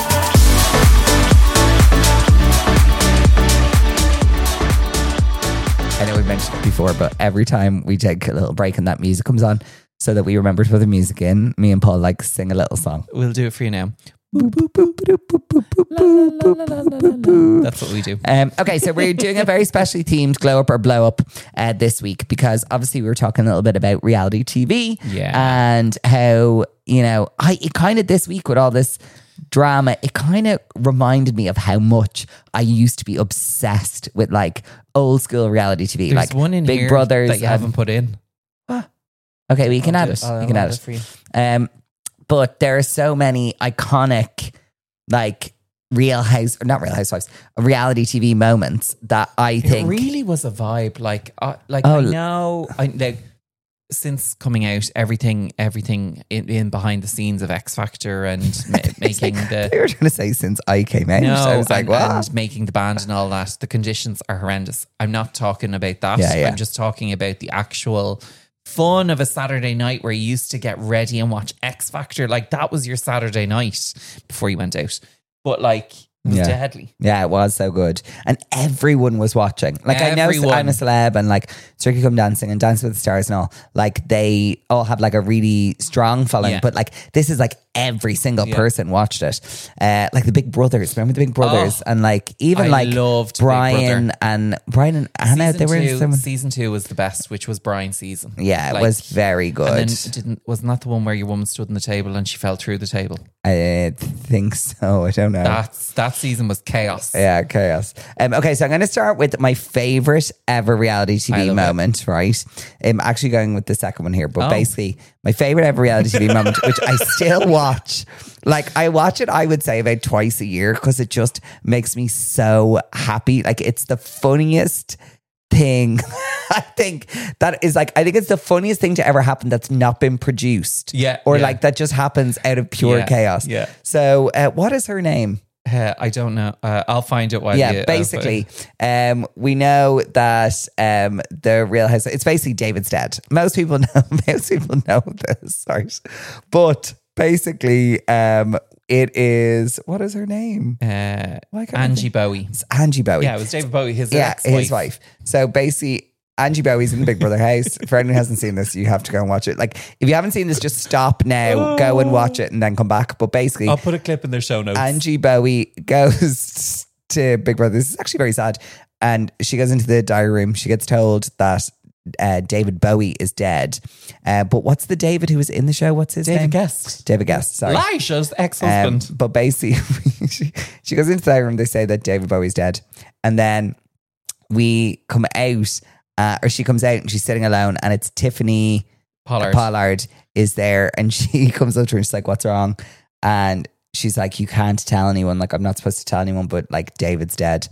I know we've mentioned it before, but every time we take a little break and that music comes on, so that we remember to put the music in, me and Paul like sing a little song. We'll do it for you now. That's what we do. Um, okay, so we're doing a very specially themed glow up or blow up uh, this week because obviously we were talking a little bit about reality T V Yeah. and how, you know, I it kind of this week with all this drama, it kind of reminded me of how much I used to be obsessed with like old school reality T V, There's like one in Big here Brothers. that you and- haven't put in. Okay, we can I'll add do it. I'll- We can I'll add it. for you. Um, but there are so many iconic, like Real House, or not Real Housewives, reality T V moments that I think It really was a vibe. Like, uh, like Oh, I know, I like since coming out, everything, everything in, in behind the scenes of X Factor and ma- making the they were trying to say since I came out. no, I was like, and, what? and making the band and all that. The conditions are horrendous. I'm not talking about that. Yeah, yeah. I'm just talking about the actual fun of a Saturday night where you used to get ready and watch X Factor. Like that was your Saturday night before you went out. But like, it was Yeah. deadly. Yeah, it was so good. And everyone was watching. Like, I know Everyone. I'm a Celeb and like Strictly Come Dancing and Dance with the Stars and all. Like, they all have like a really strong following. Yeah. But like, this is like every single Yeah. person watched it. Uh, like the Big Brothers. Remember the Big Brothers? Oh, and like, even I like loved Big Brian Brother. and Brian and Anna. Season They were in two, some. season two was the best, which was Brian's season. Yeah, it Like, was very good. And then didn't wasn't that the one where your woman stood on the table and she fell through the table? I think so. I don't know. That's that season was chaos. Yeah, chaos. Um, okay, so I'm going to start with my favorite ever reality T I V love moment, right? I'm actually going with the second one here, but Oh. basically, my favorite ever reality T V moment, which I still watch. Like, I watch it, I would say, about twice a year because it just makes me so happy. Like, it's the funniest thing. I think that is like, I think it's the funniest thing to ever happen that's not been produced. Yeah, Or yeah. like that just happens out of pure Yeah, chaos. yeah. So, uh, what is her name? Uh, I don't know. Uh, I'll find it while Yeah, you, uh, basically, um, we know that um, the Real House. It's basically David's dead. Most people know. Most people know this, right? But basically, um, it is what is her name? uh, Why can't I Angie think? Bowie. It's Angie Bowie. Yeah, it was David Bowie. His yeah, ex-wife. his wife. So basically, Angie Bowie's in the Big Brother house. For anyone who hasn't seen this, you have to go and watch it. Like, if you haven't seen this, just stop now, go and watch it, and then come back. But basically, I'll put a clip in their show notes. Angie Bowie goes to Big Brother. This is actually very sad. And she goes into the diary room. She gets told that uh, David Bowie is dead. Uh, but what's the David who was in the show? What's his David name? Guest. David Guest. Sorry. Lisha's Um, ex-husband. but basically, she, she goes into the diary room. They say that David Bowie's dead. And then we come out, uh, or she comes out and she's sitting alone, and it's Tiffany Pollard. Pollard is there, and she comes up to her and she's like, "What's wrong?" And she's like, "You can't tell anyone. Like, I'm not supposed to tell anyone, but like, David's dead."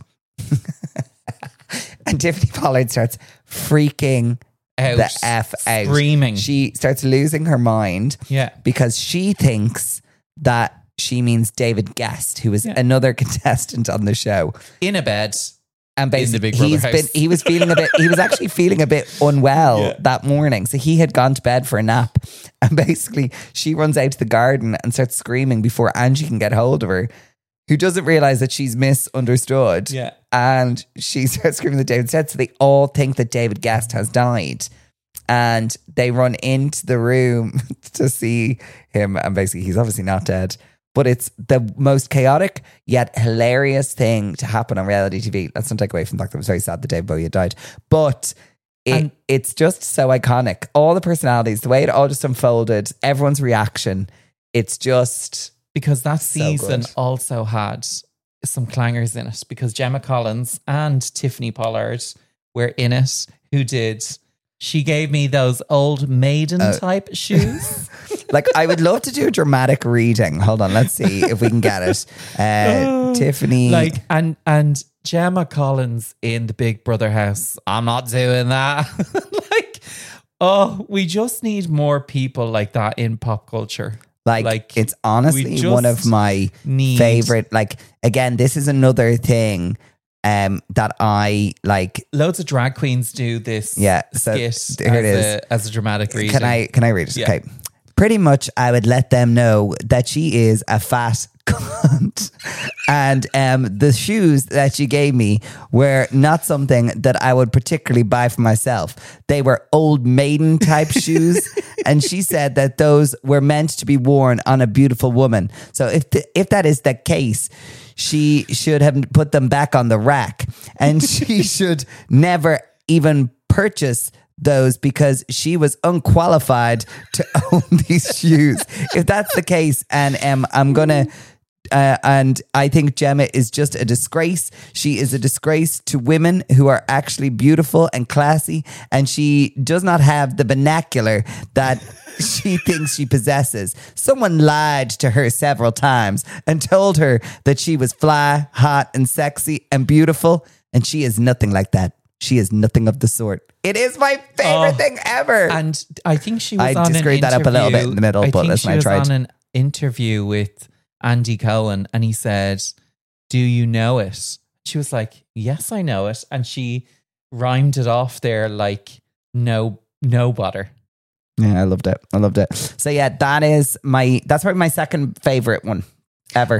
And Tiffany Pollard starts freaking Out. the F out. Screaming. She starts losing her mind yeah. because she thinks that she means David Guest, who is Yeah. another contestant on the show. In a bed. And In the basically, Big Brother he's house. been, he was feeling a bit, he was actually feeling a bit unwell Yeah. that morning. So he had gone to bed for a nap. And basically, she runs out to the garden and starts screaming before Angie can get hold of her, who doesn't realize that she's misunderstood. Yeah. And she starts screaming that David's dead. So they all think that David Guest has died. And they run into the room to see him. And basically, he's obviously not dead. But it's the most chaotic yet hilarious thing to happen on reality T V. Let's not take away from the fact that it was very sad that David Bowie had died. But it, And- it's just so iconic. All the personalities, the way it all just unfolded, everyone's reaction. It's just... Because that So season good. also had some clangers in it because Gemma Collins and Tiffany Pollard were in it, who did... She gave me those old maiden Uh, type shoes. Like, I would love to do a dramatic reading. Hold on, let's see if we can get it. Uh, Tiffany... Like, and and Gemma Collins in the Big Brother house. I'm not doing that. Like, oh, we just need more people like that in pop culture. Like, Like, it's we honestly just one of my need- favorite. Like, again, this is another thing um, that I like. Loads of drag queens do this Yeah, so skit here as, it is. A, as a dramatic reading. Can I can I read it? Yeah. Okay. Pretty much, I would let them know that she is a fat cunt, and um, the shoes that she gave me were not something that I would particularly buy for myself. They were old maiden type shoes, and she said that those were meant to be worn on a beautiful woman. So if the, if that is the case, she should have put them back on the rack, and she should never even purchase those because she was unqualified to own these shoes. If that's the case, and um, I'm gonna. Uh, and I think Gemma is just a disgrace. She is a disgrace to women who are actually beautiful and classy, and she does not have the vernacular that she thinks she possesses. Someone lied to her several times and told her that she was fly, hot, and sexy and beautiful, and she is nothing like that. She is nothing of the sort. It is my favorite Oh, thing ever. And I think she was I on just an screwed that up a little bit interview- in the middle, I but think listen, she I was tried. on an interview with Andy Cohen, and he said, "Do you know it?" She was like, "Yes, I know it," and she rhymed it off there like no, no bother. Yeah, I loved it. I loved it. So yeah, that is my. That's probably my second favorite one ever.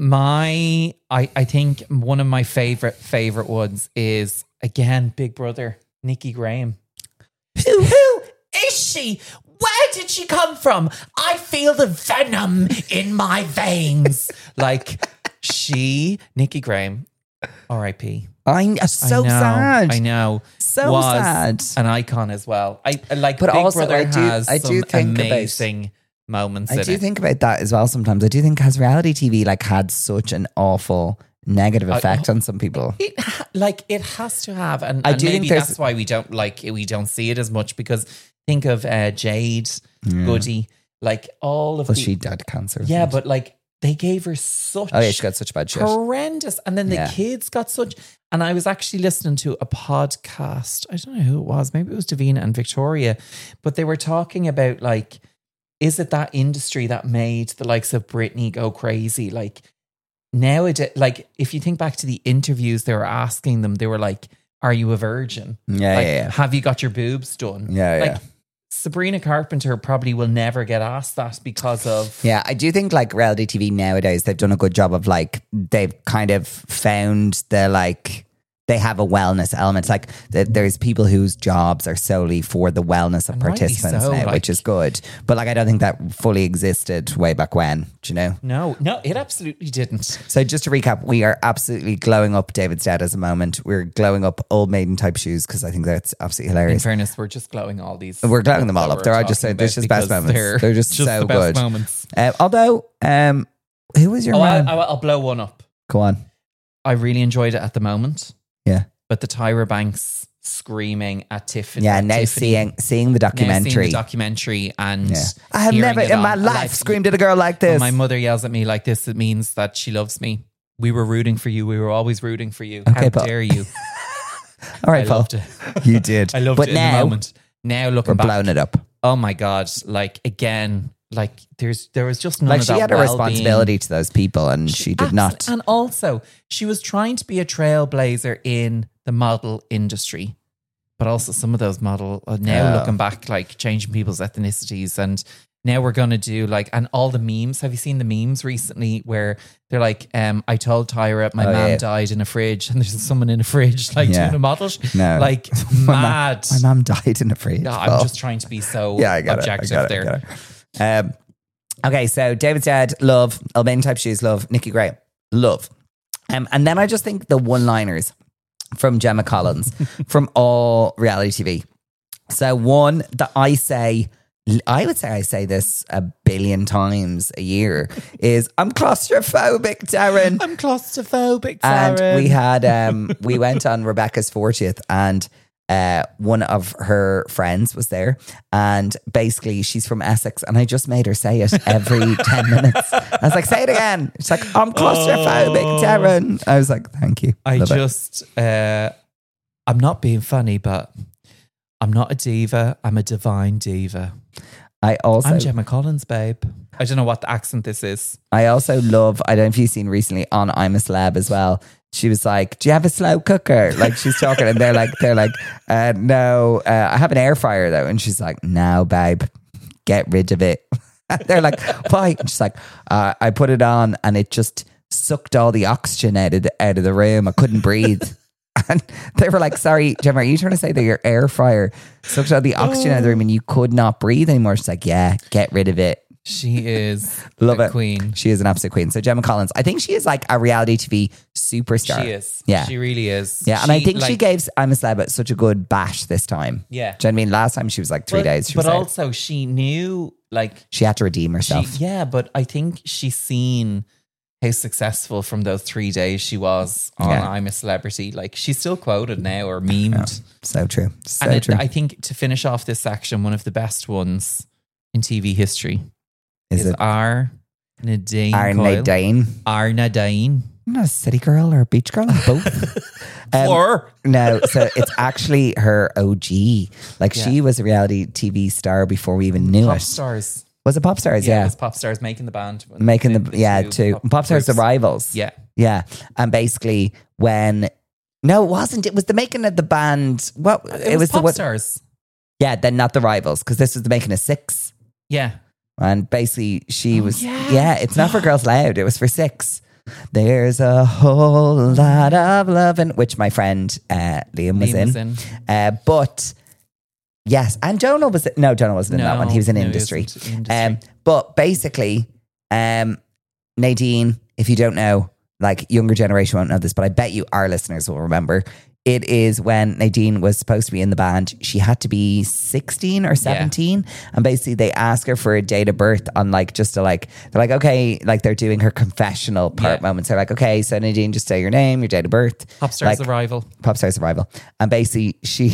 My, I, I think one of my favorite favorite ones is again Big Brother, Nikki Graham. Who, who is she? Where did she come from? I feel the venom in my veins. Like she, Nikki Graham, R I P. I'm so I know, sad. I know. So was sad. An icon as well. I I like. But Big also, Brother I do- has I do some think about- amazing moments. I in do it. think about that as well sometimes. I do think has reality T V like had such an awful negative effect on some people. It ha- like it has to have, and, I and do think maybe there's- that's why we don't like it, we don't see it as much because think of uh, Jade, Goody, like all of Well, the she died of cancer. yeah, wasn't but like they gave her such Oh yeah, she got such bad shit. horrendous, and then the Yeah. kids got such. And I was actually listening to a podcast. I don't know who it was. Maybe it was Davina and Victoria, but they were talking about like, is it that industry that made the likes of Britney go crazy? Like nowadays, like if you think back to the interviews they were asking them, they were like, "Are you a virgin? Yeah, Like, yeah, yeah. Have you got your boobs done?" Yeah, like, yeah. Sabrina Carpenter probably will never get asked that because of Yeah, I do think like reality T V nowadays, they've done a good job of like, they've kind of found the like, they have a wellness element. Like th- there's people whose jobs are solely for the wellness of And rightly participants so, now, like- which is good. But like, I don't think that fully existed way back when, do you know? no, no, it absolutely didn't. So just to recap, we are absolutely glowing up David's dad as a moment. We're glowing up Old Maiden type shoes because I think that's absolutely In hilarious. fairness, we're just glowing all these. We're glowing them all that up. They're we're all just, talking they're about just best because moments. They're just so the best good. moments. Uh, although, um, who was your Oh, man? I, I, I'll blow one up. Go on. I really enjoyed it at the moment, Yeah. but the Tyra Banks screaming at Tiffany. Yeah, at now Tiffany, seeing seeing the now documentary. seeing the documentary, and Yeah. I have hearing never it in on- my life like, screamed at a girl like when this. my mother yells at me like this, it means that she loves me. We were rooting for you. We were always rooting for you. Okay, How Paul. dare you? All right, I Paul. loved it. You did. I loved but it in now, the moment. Now looking we're back, blowing it up. oh my god! Like again, like there's there was just none Like of she that had a well-being. responsibility to those people, and she did Abs- not. And also, she was trying to be a trailblazer in the model industry, but also some of those model uh, now Oh. looking back, like changing people's ethnicities, and now we're gonna do like and all the memes. Have you seen the memes recently where they're like, um, "I told Tyra my Oh, mom yeah. died in a fridge," and there's someone in a fridge like Yeah. doing a model, No. like My ma- mad. My mom died in a fridge. No, Paul. I'm just trying to be so yeah, I got objective it. I got there. It, I got it. Um, okay, so David's dad, love. Albanian type shoes, love. Nikki Graham, love. Um, and then I just think the one-liners from Gemma Collins from all reality T V. So one that I say, I would say I say this a billion times a year is I'm claustrophobic, Darren. I'm claustrophobic, And Darren. we had um we went on Rebecca's fortieth, and uh one of her friends was there, and basically she's from Essex, and I just made her say it every ten minutes. I was like, say it again. She's like, I'm claustrophobic, Oh. Darren. I was like, thank you. I Love it. just, uh, I'm not being funny, but I'm not a diva. I'm a divine diva. I also I'm Gemma Collins, babe. I don't know what the accent this is. I also love, I don't know if you've seen recently on I'm a Celeb as well. She was like, do you have a slow cooker? Like she's talking and they're like, they're like, uh, no, uh, I have an air fryer though. And she's like, no, babe, get rid of it. They're like, why? And she's like, uh, I put it on and it just sucked all the oxygen out of the, out of the room. I couldn't breathe. And they were like, sorry, Gemma, are you trying to say that your air fryer sucked out the oxygen out of the room and you could not breathe anymore? She's like, yeah, get rid of it. She is Love the it. queen. She is an absolute queen. So Gemma Collins, I think she is like a reality T V superstar. She is. Yeah. She really is. Yeah, and She, I think she like- gave I'm a Celeb such a good bash this time. Yeah. Do you know what I mean? Last time she was like three But, days. She but was out. also she knew like She had to redeem she, herself. yeah, but I think she's seen how successful from those three days she was on Yeah. I'm a Celebrity. Like she's still quoted now or memed. So true. So and it, true. I think to finish off this section, one of the best ones in T V history is is it our Nadine Arne Coyle. Dane? Our Nadine. I'm not a city girl or a beach girl. I'm both. Um, Or No, so it's actually her O G. Like Yeah. she was a reality T V star before we even knew Pop it. Stars. Was it Pop Stars? Yeah, Yeah. it was Pop Stars making the band. Making the, yeah, too. Pop, Stars, the groups. rivals. Yeah. Yeah. And basically when, no, it wasn't. It was the making of the band. What? It, was, the Pop what? Stars. Yeah, then not the rivals because this was the making of Six. Yeah. And basically she Oh, was, yeah. yeah, it's not for Girls Loud. It was for Six. There's a whole lot of loving, which my friend uh, Liam was Liam in. was in. Uh, but yes, and Jonah was, no, Jonah wasn't in that No, one. He was in no, he industry. wasn't in industry. Um, but basically, um, Nadine, if you don't know, like younger generation won't know this, but I bet you our listeners will remember. It is when Nadine was supposed to be in the band. She had to be sixteen or seventeen. And basically they ask her for a date of birth on like, just to like, they're like, okay, like they're doing her confessional part Yeah. moments. They're like, okay, so Nadine, just say your name, your date of birth. Pop Stars like, Arrival. Pop Stars Arrival. And basically she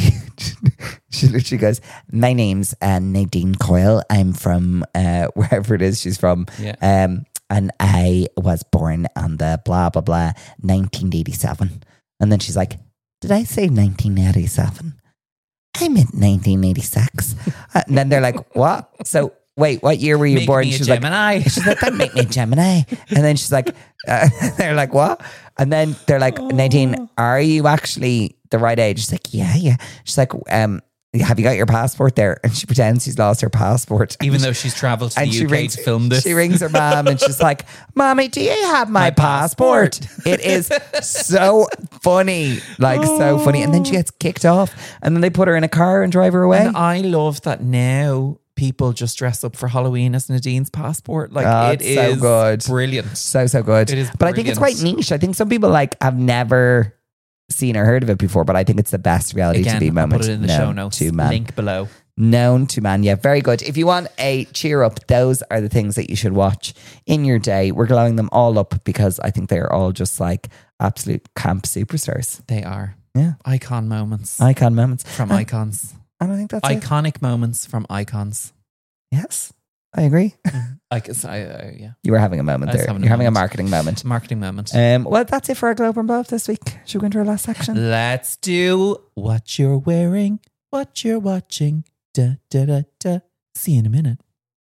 she literally goes, my name's uh, Nadine Coyle. I'm from uh, wherever it is she's from. Yeah. Um, and I was born on the blah, blah, blah, nineteen eighty-seven. And then she's like, did I say nineteen eighty-seven? I meant nineteen eighty-six. Uh, and then they're like, what? So wait, what year were you Make born? me a She's Gemini. like, she's like, that make me a Gemini. And then she's like, uh, they're like, what? And then they're like, Nadine, are you actually the right age? She's like, yeah, yeah. She's like, um, have you got your passport there? And she pretends she's lost her passport. Even though she's travelled to the and she U K rings, to film this. she rings her mom and she's like, Mommy, do you have my, My passport? passport. It is so funny. Like, so funny. And then she gets kicked off and then they put her in a car and drive her away. And I love that now people just dress up for Halloween as Nadine's passport. Like Oh, it it's so is good. brilliant. So, so good. It is but I think it's quite brilliant. niche. I think some people like have never seen or heard of it before, but I think it's the best reality Again, T V I'll moment. put it in the known show notes. to man. Link below. Known to man. Yeah, very good. If you want a cheer up, those are the things that you should watch in your day. We're glowing them all up because I think they're all just like absolute camp superstars. They are. Yeah. Icon moments Icon moments. from And- icons. And I think that's it. Iconic moments from icons. Yes, I agree. I guess I, uh, yeah. You were having a moment I was there. having a You're having a moment. marketing moment. Marketing moment. Um, well, that's it for our Globe and Blow up this week. Should we go into our last section? Let's do what you're wearing, what you're watching. Da, da, da, da. See you in a minute.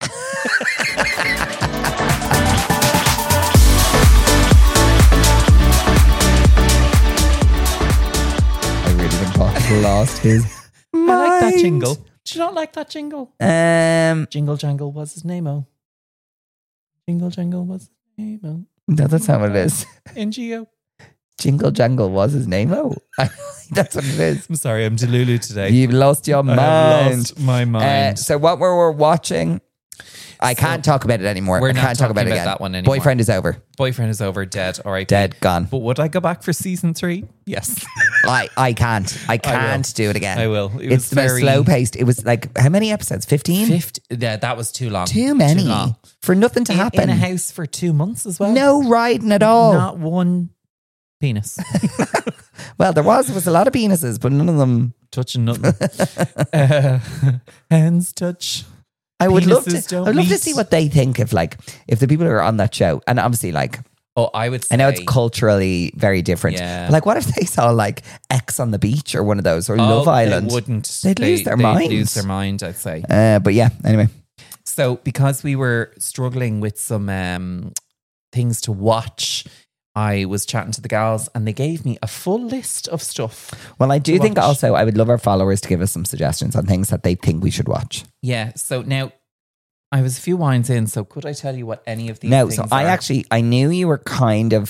I really think Paul lost his mind. I like that jingle. Do you not like that jingle? Um, Jingle Jangle was his name-o. Jingle Jangle was his name-o. no, that's not what it is. N G O. Jingle Jangle was his name. Oh, that's what it is. I'm sorry, I'm delulu today. You've lost your I mind. have lost my Uh, mind. so what we were watching, I So, can't talk about it anymore. we're I not can't talk talking about it about again. that one anymore. Boyfriend is over. Boyfriend is over, dead, all right. Dead, gone. But would I go back for season three? Yes. I, I can't. I will. can't do it again. I will. It it's was the most very- slow paced. It was like, how many episodes? fifteen? Fifty. Yeah, that was too long. Too many. long. For nothing to In- happen. In a house for two months as well. No riding at all. Not one penis. Well, there was. There was a lot of penises, but none of them. Touching nothing. uh, hands touch. I would love Penises to. don't I'd love to meet. see what they think if, like, if the people who are on that show, and obviously, like, Oh, I would say. I know it's culturally very different. Yeah. But like, what if they saw like X on the Beach or one of those or Oh, Love Island? They wouldn't. They'd lose their they'd mind. lose their mind, I'd say. Uh, but yeah, anyway. So, because we were struggling with some um, things to watch, I was chatting to the gals and they gave me a full list of stuff. Well, I do to think watch. also I would love our followers to give us some suggestions on things that they think we should watch. Yeah. So now I was a few wines in. So could I tell you what any of these No, things so I are? actually, I knew you were kind of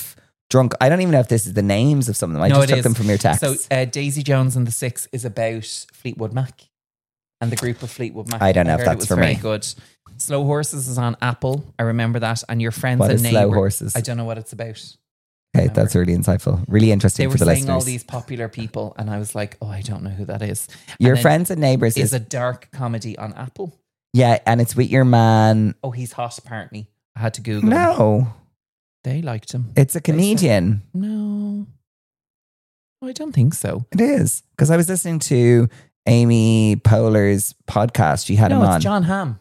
drunk. I don't even know if this is the names of some of them. I No, just it took is. them from your text. So uh, Daisy Jones and the Six is about Fleetwood Mac and the group of Fleetwood Mac. I don't know if heard that's it was for very me. good. Slow Horses is on Apple. I remember that. And Your Friends What and is Neighbours. Slow Horses? I don't know what it's about. Okay, that's really insightful. Really interesting They were for the saying listeners. all these popular people, and I was like, oh, I don't know who that is. Your And then Friends and Neighbours is is, a dark comedy on Apple. yeah, and it's with your man. Oh, he's hot, apparently. I had to Google him. No, They liked him. it's a comedian. No. I don't think so. It is because I was listening to Amy Poehler's podcast. You had no, him it's on. John Hamm.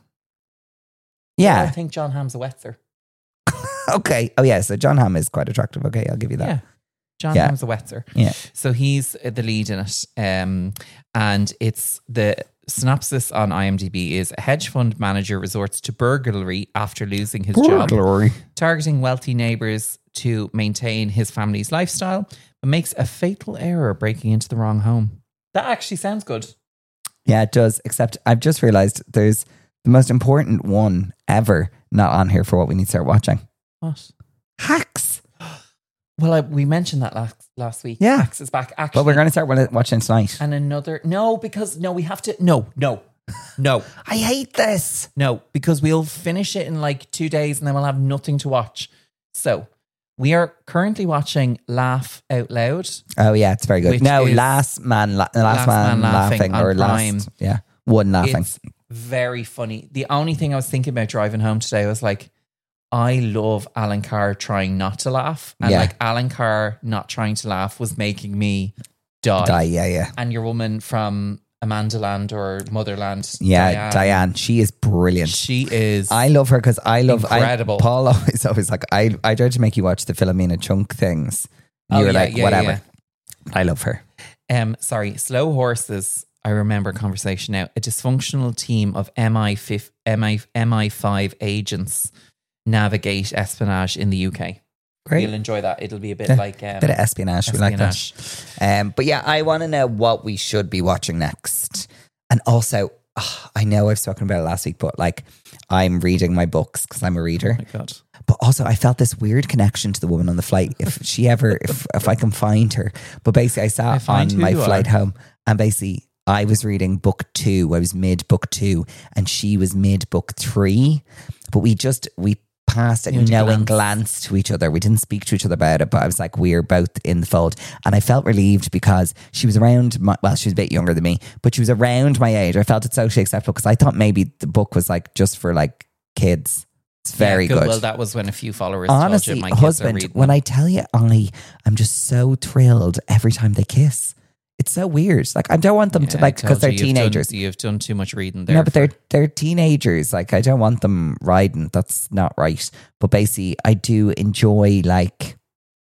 I Yeah. don't think John Hamm's a wetzer. Okay. Oh yeah. So John Hamm is quite attractive. Okay, I'll give you that. Yeah. John Yeah. Hamm's a wetzer. Yeah. So he's uh, the lead in it. Um, and it's the synopsis on IMDb is a hedge fund manager resorts to burglary after losing his job, Burglary. targeting wealthy neighbors to maintain his family's lifestyle, but makes a fatal error breaking into the wrong home. That actually sounds good. Yeah, it does. Except I've just realized there's the most important one ever not on here for what we need to start watching. What? Hacks. Well, I, we mentioned that last last week. Yeah. Max is back. Actually, But we're going to start wa- watching tonight. and another no, because no, we have to. No, no, no, I hate this. no, because we'll finish it in like two days, and then we'll have nothing to watch. So we are currently watching Laugh Out Loud. Oh yeah, it's very good. Which No, is last man, la- last, Last man, Man laughing, Laughing or on last, Prime. yeah, one laughing. It's very funny. The only thing I was thinking about driving home today was like, I love Alan Carr trying not to laugh, and Yeah. like Alan Carr not trying to laugh was making me die. Die, yeah, yeah, And your woman from Amandaland or Motherland, yeah. Diane, Diane, she is brilliant. she is. I love her because I love Incredible. I, Paul always always like I I tried to make you watch the Philomena Chunk things. And Oh, you were yeah, like yeah, whatever. yeah. I love her. Um, sorry, Slow Horses. I remember a conversation now. A dysfunctional team of M I five agents navigate espionage in the U K. Great. You'll enjoy that. It'll be a bit Yeah, like um, Bit of espionage. We like that. espionage. Um, but yeah, I want to know what we should be watching next. And also, ah, I know I've spoken about it last week, but like I'm reading my books because I'm a reader. Oh my God. But also, I felt this weird connection to the woman on the flight. If she ever, if if I can find her. But basically, I I sat find on who my you flight are. home, and basically, I was reading book two. I was mid book two, and she was mid book three. But we just we passed a You had to knowing glance. glance to each other. We didn't speak to each other about it, but I was like, we're both in the fold, and I felt relieved because she was around. My, well, she was a bit younger than me, but she was around my age. I felt it socially acceptable because I thought maybe the book was like just for like kids. It's very Yeah, good. Well, that was when a few followers Honestly, told you my kids are husband, reading when them. I tell you, I am just so thrilled every time they kiss. It's so weird. Like I don't want them to Yeah, I like because told they're you, you've done- teenagers. You've done too much reading there. No, but for- they're they're teenagers. Like I don't want them riding. That's not right. But basically, I do enjoy like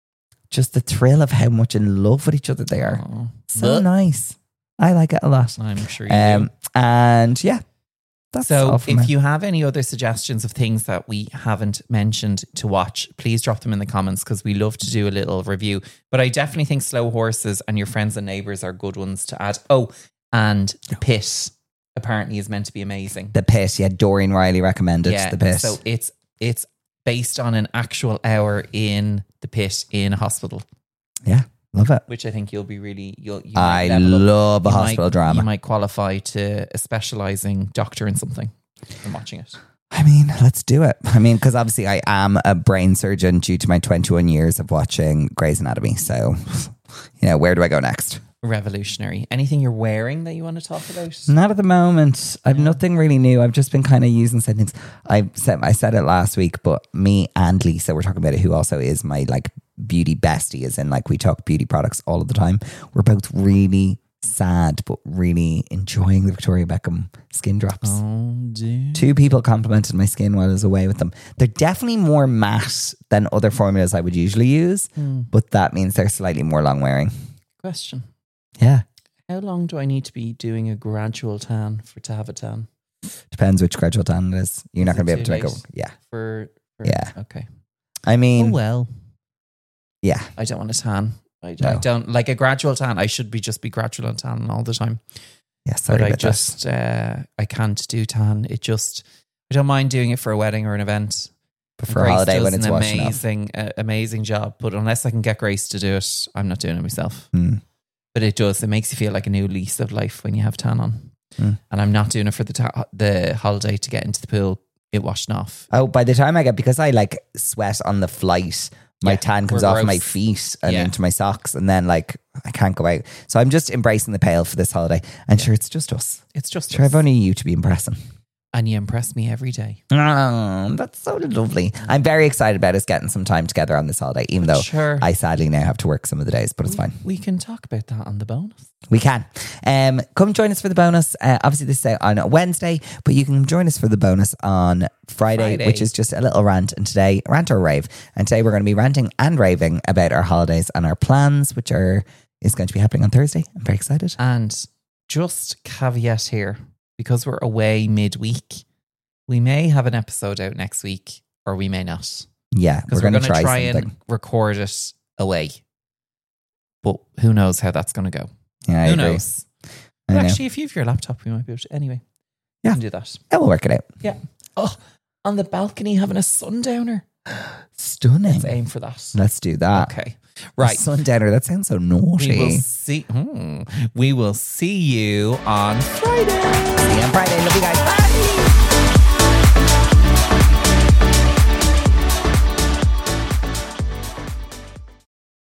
just the thrill of how much in love with each other they are. Oh, So but nice. I like it a lot. I'm sure you Um, do. and yeah, that's So all for if me. you have any other suggestions of things that we haven't mentioned to watch, please drop them in the comments because we love to do a little review. But I definitely think Slow Horses and Your Friends and Neighbours are good ones to add. Oh, and The Pit apparently is meant to be amazing. The Pit, yeah, Doreen Riley recommended Yeah, The Pit. so it's it's based on an actual hour in the pit in a hospital, yeah, love it. which I think you'll be really you'll. You might I level up. love a You hospital might, drama. You might qualify to a specializing doctor in something from watching it. I mean, let's do it. I mean, because obviously I am a brain surgeon due to my twenty-one years of watching Grey's Anatomy. So, you know, where do I go next? Revolutionary. Anything you're wearing that you want to talk about? Not at the moment. I've nothing really new. I've just been kind of using certain things. I said I said it last week, but me and Lisa were talking about it, who also is my like beauty bestie, as in like we talk beauty products all of the time. We're both really sad, but really enjoying the Victoria Beckham skin drops. Oh, dear. Two people complimented my skin while I was away with them. They're definitely more matte than other formulas I would usually use, Hmm. but that means they're slightly more long wearing. Question. Yeah. How long do I need to be doing a gradual tan for to have a tan? Depends which gradual tan it is. You're Is not going to it be able too to make late? it. Yeah. For, for Yeah. Okay. I Oh mean, well. yeah. I don't want a tan. I, No. I don't like a gradual tan. I should be just be gradual and tan all the time. Yeah. Sorry but I about just uh, I can't do tan. It just I don't mind doing it for a wedding or an event, prefer a holiday does when it's an washing off. amazing, uh, amazing job. But unless I can get Grace to do it, I'm not doing it myself. Mm. But it does. It makes you feel like a new lease of life when you have tan on. Mm. And I'm not doing it for the ta- the holiday to get into the pool. It washed off. Oh, by the time I get, because I like sweat on the flight, my Yeah, tan comes we're off gross. my feet and Yeah. into my socks, and then like I can't go out. So I'm just embracing the pale for this holiday. And sure, it's just us. It's just Sure, us. I've only you to be impressing. And you impress me every day. Oh, that's so lovely. I'm very excited about us getting some time together on this holiday, even though Sure. I sadly now have to work some of the days, but it's fine. We can talk about that on the bonus. We can. Um, come join us for the bonus. Uh, obviously, this is out on a Wednesday, but you can join us for the bonus on Friday, Friday. which is just a little rant. And today, rant or rave. And today, we're going to be ranting and raving about our holidays and our plans, which are is going to be happening on Thursday. I'm very excited. And just caveat here, because we're away midweek, we may have an episode out next week or we may not. Yeah, Because we're we're, going to going to try, try something. and record it away. But who knows how that's going to go. Yeah, I who agree. knows? I But know. actually, if you have your laptop, we might be able to. Anyway, Yeah. we can do that. Yeah, we'll work it out. Yeah. Oh, on the balcony having a sundowner. Stunning. Let's aim for that. Let's do that. Okay. Right. Sundowner, that sounds so naughty. We will see. Hmm, we will see you on Friday. See you on Friday. Love you guys. Bye.